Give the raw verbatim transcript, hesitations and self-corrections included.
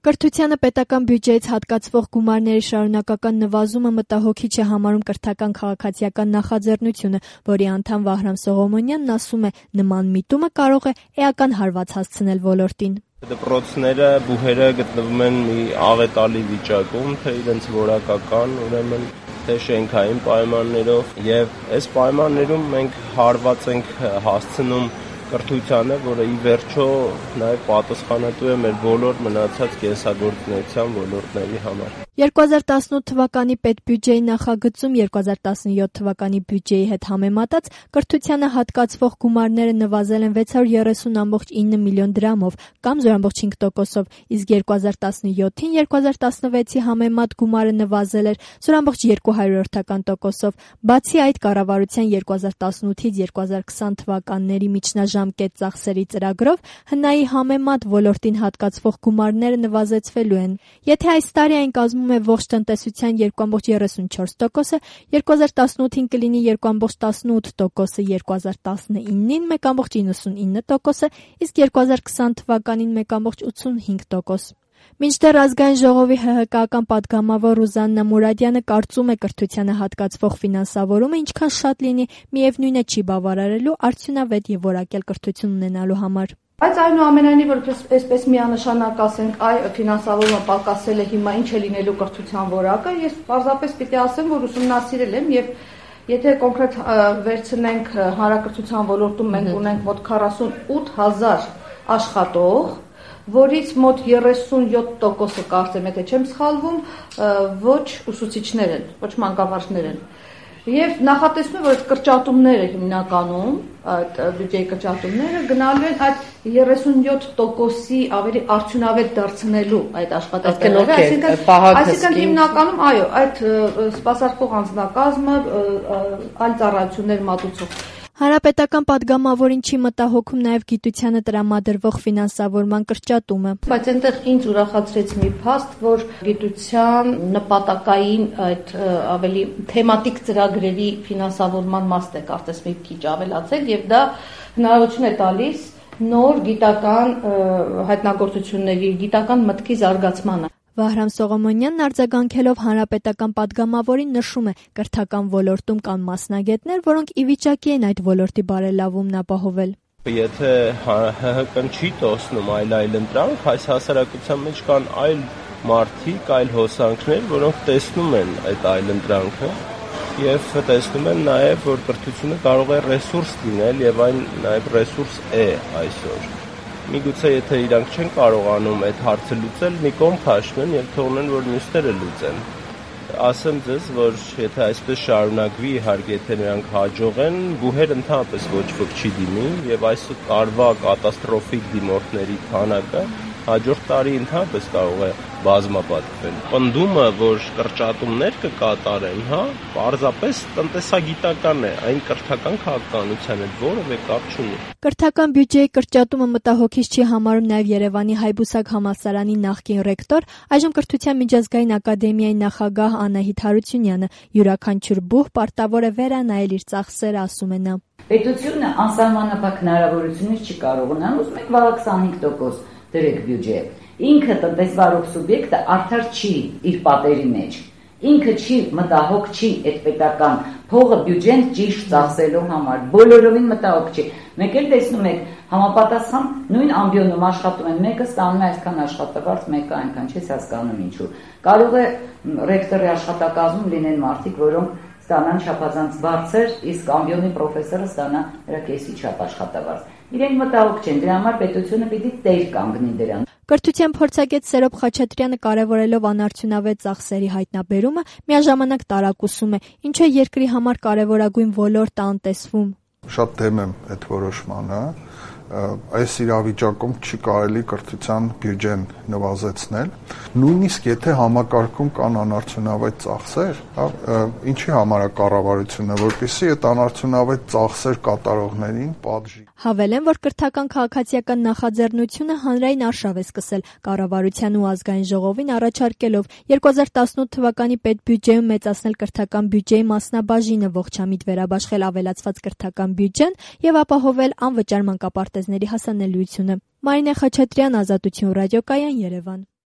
Կրթությանը պետական բյուջեից հատկացվող գումարների շարունակական նվազումը մտահոգիչ է համարում կրթական քաղաքացիական նախաձեռնությունը, որի անդամ Վահրամ Սողոմոնյանն ասում է, նման միտումը կարող է էական հարված հասցնել ոլորտին։ Դպրոցները, բուհերը գտնվում են մի աղետալի վիճակում, թե իրենց որակական, ուրեմն թե շենքային պայմաններով, եւ այս պայմաններում մենք հարված ենք հասցնում կրթությանը, որը ի վերջո նաև պատասխանատու է մեր բոլոր մնացած կենսագործունեության ոլորտների համար։ երկու հազար տասնութ թվականի պետբյուջեի նախագծում երկու հազար տասնյոթ թվականի բյուջեի հետ համեմատած կրթությանը հատկացվող գումարները նվազել են վեց հարյուր երեսուն կόμμα ինը միլիոն դրամով կամ զուր կόμma հինգ տոկոսով, իսկ երկու հազար տասնյոթին երկու հազար տասնվեցի համեմատ գումարը նվազել էր զուր կόμma երկու տոկոսով։ Բացի այդ, կառավարության երկու հազար տասնութից երկու հազար քսան թվականների միջնաժամկետ ծախսերի ծրագրով հնայի համեմատ ոլորտին հատկացվող գումարները նվազեցվելու են։ Եթե այս տարի այն կազմում է ողջ տնտեսության երկու կόμma երեսունչորս տոկոսը, երկու հազար տասնութին կլինի երկու կόμma տասնութ տոկոսը, երկու հազար տասնինին մեկ կόμma իննսունինը տոկոսը, իսկ երկու հազար քսան թվականին մեկ կόμma ութսունհինգ տոկոս։ Մինչդեռ ազգային ժողովի ՀՀԿ-ական պատգամավոր Ռուզաննա Մուրադյանը կարծում է կրթությանը հատկացվող ֆինանսավորումը ինչքան շատ լինի, միևնույն է չի բավարարելու արդյունավետ եւ որակյալ կրթություն ունենալու համար։ Բայց այնուամենայնիվ որպես այսպես միանշանակ ասենք, այ ֆինանսավորումը պակասել է, հիմա ինչ է լինելու կրթության որակը, ես պարզապես պիտի ասեմ, որ ուսումնասիրել եմ եւ եթե կոնկրետ վերցնենք հանրակրթության ոլորտում մենք ունենք մոտ քառասունութ հազար աշխատող, որից մոտ երեսունյոթ տոկոսը կարծեմ, եթե չեմ սխալվում, ոչ ուսուցիչներ են, ոչ մանկավարժներ են։ Եվ նախատեսվում է, որ այդ կրճատումները հիմնականում, այդ բյուջեի կրճատումները գնալու են այդ երեսունյոթ տոկոսի ավելի արդյունավետ դարձնելու այդ աշխատանքները, այսինքն հիմնականում, այո, այդ սպասարկող անձնակազմը, այլ ծառայություններ մատուցող։ Հանրապետական պատգամավորին չի մտահոգում նաև գիտությանը տրամադրվող ֆինանսավորման կրճատումը։ Բայց այնտեղ ինձ ուրախացրեց մի փաստ, որ գիտության նպատակային այդ ավելի թեմատիկ ծրագրերի ֆինանսավորման մասն է կարծես մի քիչ ավելացել եւ դա հնարավորություն է տալիս նոր գիտական հայտնագործությունների, գիտական մտքի զարգացմանը։ Վահրամ Սողոմոնյանն արձագանքելով հանրապետական պատգամավորին նշում է, կրթական ոլորտում կան մասնագետներ, որոնք ի վիճակի են այդ ոլորտի բարելավումն ապահովել։ Եթե ՀՀԿ-ն չի տոսնում այլ այլ ընտրանք, այս հասարակության մեջ կան այլ մարդիկ, այլ հոսանքներ, որոնք տեսնում են այդ այլ ընտրանքը եւ տեսնում են նաեւ, որ կրթությունը կարող է ռեսուրս լինել եւ այն նաեւ ռեսուրս է այսօր։ Միգուցե եթե իրանք չեն կարողանում այդ հարցը լուծել, մի կողմ քաշնեն եւ թողնեն, որ մյուսները լուծեն։ Ասեմ ձեզ, որ եթե այսպես շարունակվի, իհարկե, եթե նրանք հաջողեն, բուհեր ընդհանրապես ոչ ոք չի դիմի եւ այս տարվա կատաստրոֆիկ դիմորդների քանակը հաջորդ տարի ընդհանրապես կարող է բազմապատկվել։ Պնդումը, որ կրճատումներ կկատարեն, հա, պարզապես տնտեսագիտական է, այն կրթական քաղաքականության հետ որևէ կապ չունի։ Կրթական բյուջեի կրճատումը մտահոգիչ չի համարում նաև Երևանի Հայբուսակ համալսարանի նախկին ռեկտոր, այժմ Կրթության միջազգային ակադեմիայի նախագահ Անահիտ Հարությունյանը։ Յուրաքանչյուր բուհ պարտավոր է վերանայել իր ծախսերը, ասում է նա։ Պետությունը անսահմանափակ հնարավորություններ չի կարող ունենալ, ուզում եք վաղ քսանհինգ տոկոս դրեք բյուջե։ Ինքը տնտեսվարող սուբյեկտը արդար չի իր պատերի մեջ։ Ինքը չի մտահոգ չի այդ պետական փողը բյուջեն ճիշտ ծախսելու համար։ Բոլորովին մտահոգ չի։ Մեկ էլ տեսնում եք համապատասխան նույն ամբիոնում աշխատում են, մեկը ստանում է այսքան աշխատավարձ, մեկը այնքան, չես հասկանում ինչու։ Կարող է ռեկտորի աշխատակազմում լինեն մարդիկ, որոնք ստանան չափազանց բարձր, իսկ ամբիոնի պրոֆեսորը ստանա նրա կեսի չափ աշխատավարձ։ Իրենք մտահոգ չեն, դրա համար պետությունը պիտի տեր կանգնի դրան։ Կրթության փորձագետ Սերոբ Խաչատրյանը կարևորելով անարդյունավետ ծախսերի հայտնաբերումը միաժամանակ տարակուսում է, ինչը երկրի համար կարևորագույն ոլորտ է անտեսվում։ Շատ դեմ եմ այդ որոշմանը։ Այս իրավիճակում չի կարելի կրթության բյուջեն նվազեցնել, նույնիսկ եթե համակարգում կան անարդյունավետ ծախսեր, ինչի համար է կառավարությունը, որպեսզի այդ անարդյունավետ ծախսեր կատարողներին պատժի։ Հավելեն, որ կրթական քաղաքացիական նախաձեռնությունը հանրային արշավ է սկսել կառավարության ու ազգային ժողովին առաջարկելով երկու հազար տասնութ թվականի պետբյուջեում մեծացնել կրթական բյուջեի մասնաբաժինը, ողջամիտ վերաբաշխել ավելացված կրթական բյուջեն եւ ապահովել անվճար մանկապարտեզների հասանելիությունը։ Մարինե Խաչատրյան, Ազատություն ռադիոկայան, Երևան։